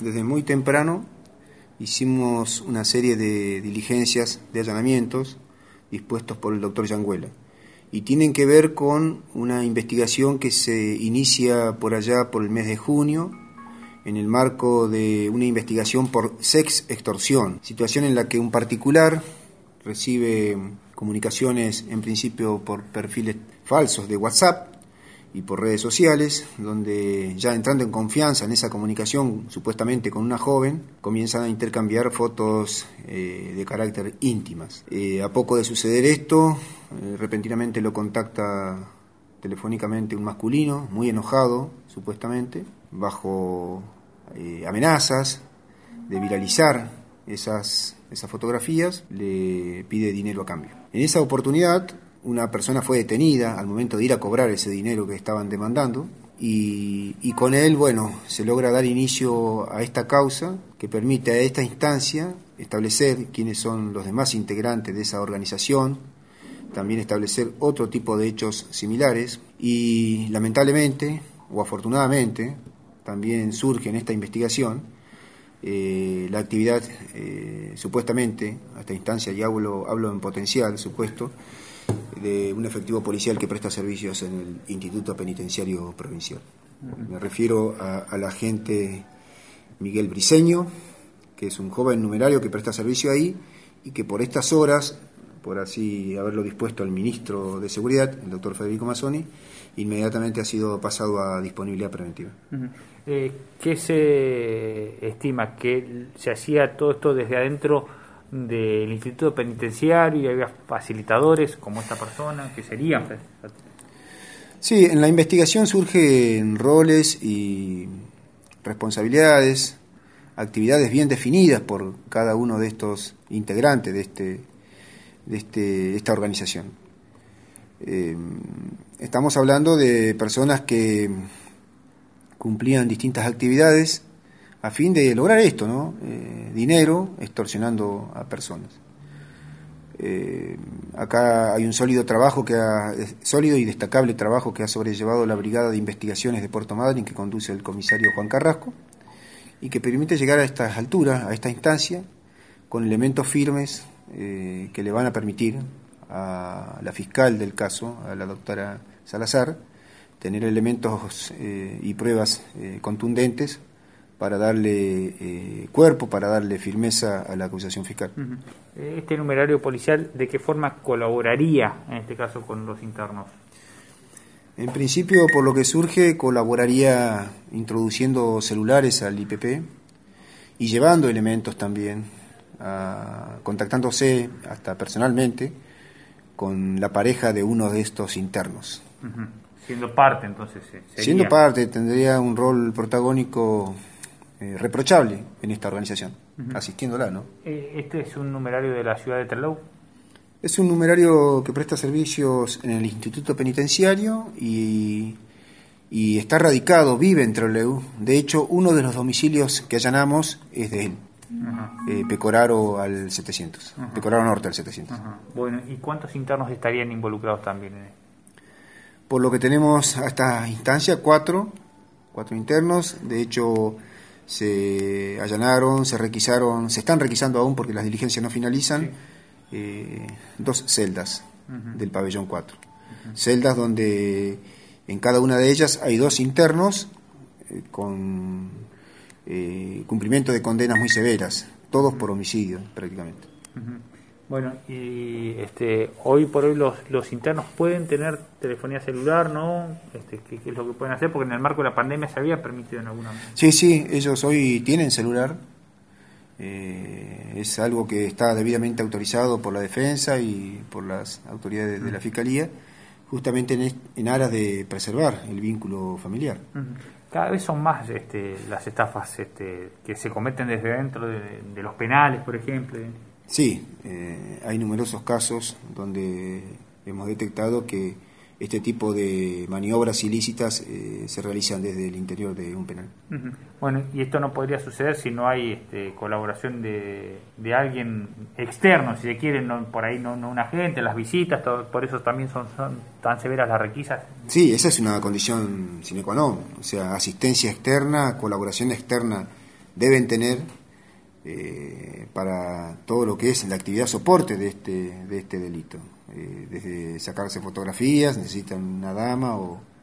desde muy temprano hicimos una serie de diligencias, de allanamientos dispuestos por el doctor Yanguela, y tienen que ver con una investigación que se inicia por allá por el mes de junio, en el marco de una investigación por sextorsión, situación en la que un particular recibe comunicaciones en principio por perfiles falsos de WhatsApp y por redes sociales, donde ya entrando en confianza en esa comunicación supuestamente con una joven, comienzan a intercambiar fotos de carácter íntimas. A poco de suceder esto, repentinamente lo contacta telefónicamente un masculino, muy enojado supuestamente, bajo amenazas de viralizar esas fotografías, le pide dinero a cambio. En esa oportunidad, una persona fue detenida al momento de ir a cobrar ese dinero que estaban demandando, y con él, se logra dar inicio a esta causa que permite a esta instancia establecer quiénes son los demás integrantes de esa organización, también establecer otro tipo de hechos similares, y lamentablemente o afortunadamente también surge en esta investigación la actividad supuestamente, a esta instancia, y hablo en potencial supuesto, de un efectivo policial que presta servicios en el Instituto Penitenciario Provincial. Me refiero al agente Miguel Briceño, que es un joven numerario que presta servicio ahí y que por estas horas, por así haberlo dispuesto el ministro de Seguridad, el doctor Federico Mazzoni, inmediatamente ha sido pasado a disponibilidad preventiva. ¿Qué se estima? ¿Que se hacía todo esto desde adentro del Instituto Penitenciario y había facilitadores como esta persona? ¿Qué serían? Sí, en la investigación surgen roles y responsabilidades, actividades bien definidas por cada uno de estos integrantes de esta organización. Estamos hablando de personas que cumplían distintas actividades a fin de lograr esto, ¿no? Dinero extorsionando a personas. Acá hay un sólido y destacable trabajo que ha sobrellevado la Brigada de Investigaciones de Puerto Madryn, que conduce el comisario Juan Carrasco, y que permite llegar a estas alturas, a esta instancia, con elementos firmes que le van a permitir a la fiscal del caso, a la doctora Salazar, tener elementos y pruebas contundentes para darle cuerpo, para darle firmeza a la acusación fiscal. Este numerario policial, ¿de qué forma colaboraría en este caso con los internos? En principio, por lo que surge, colaboraría introduciendo celulares al IPP y llevando elementos también, contactándose hasta personalmente con la pareja de uno de estos internos. Siendo parte, entonces. Sería. Siendo parte, tendría un rol protagónico reprochable en esta organización, asistiéndola, ¿no? ¿Este es un numerario de la ciudad de Trelew? Es un numerario que presta servicios en el Instituto Penitenciario y está radicado, vive en Trelew. De hecho, uno de los domicilios que allanamos es de él. Pecoraro al 700, Pecoraro Norte al 700. Bueno, ¿y cuántos internos estarían involucrados también en esto? Por lo que tenemos a esta instancia, cuatro internos. De hecho, se allanaron, se requisaron, se están requisando aún porque las diligencias no finalizan, 2 celdas del pabellón 4. Celdas donde en cada una de ellas hay 2 internos con cumplimiento de condenas muy severas, todos por homicidio prácticamente. Bueno, y hoy por hoy los internos pueden tener telefonía celular, ¿no? ¿Qué es lo que pueden hacer? Porque en el marco de la pandemia se había permitido en alguna manera. Sí, ellos hoy tienen celular. Es algo que está debidamente autorizado por la defensa y por las autoridades de la Fiscalía, justamente en aras de preservar el vínculo familiar. Cada vez son más las estafas que se cometen desde dentro de los penales, por ejemplo. Sí, hay numerosos casos donde hemos detectado que este tipo de maniobras ilícitas se realizan desde el interior de un penal. Bueno, y esto no podría suceder si no hay colaboración de alguien externo, si se quiere, por ahí no un agente, las visitas, por eso también son tan severas las requisas. Sí, esa es una condición sine qua non, o sea, asistencia externa, colaboración externa deben tener para todo lo que es la actividad soporte de este delito. Desde sacarse fotografías, necesitan una dama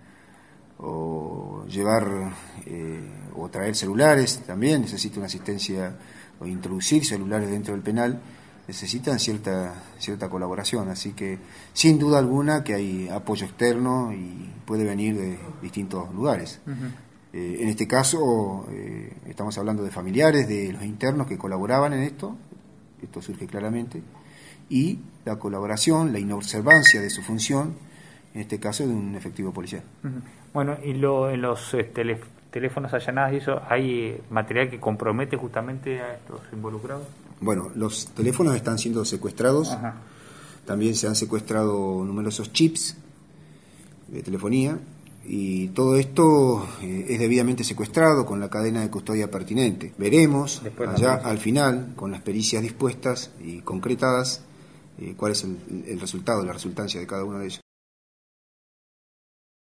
o llevar o traer celulares, también necesita una asistencia, o introducir celulares dentro del penal, necesitan cierta colaboración, así que sin duda alguna que hay apoyo externo y puede venir de distintos lugares. En este caso estamos hablando de familiares de los internos que colaboraban en esto surge claramente, y la colaboración, la inobservancia de su función, en este caso de un efectivo policial. Bueno, y en los teléfonos allanados y eso, ¿hay material que compromete justamente a estos involucrados? Bueno, los teléfonos están siendo secuestrados. Ajá. También se han secuestrado numerosos chips de telefonía, y todo esto es debidamente secuestrado con la cadena de custodia pertinente. Veremos allá al final, con las pericias dispuestas y concretadas, cuál es el resultado, la resultancia de cada uno de ellos.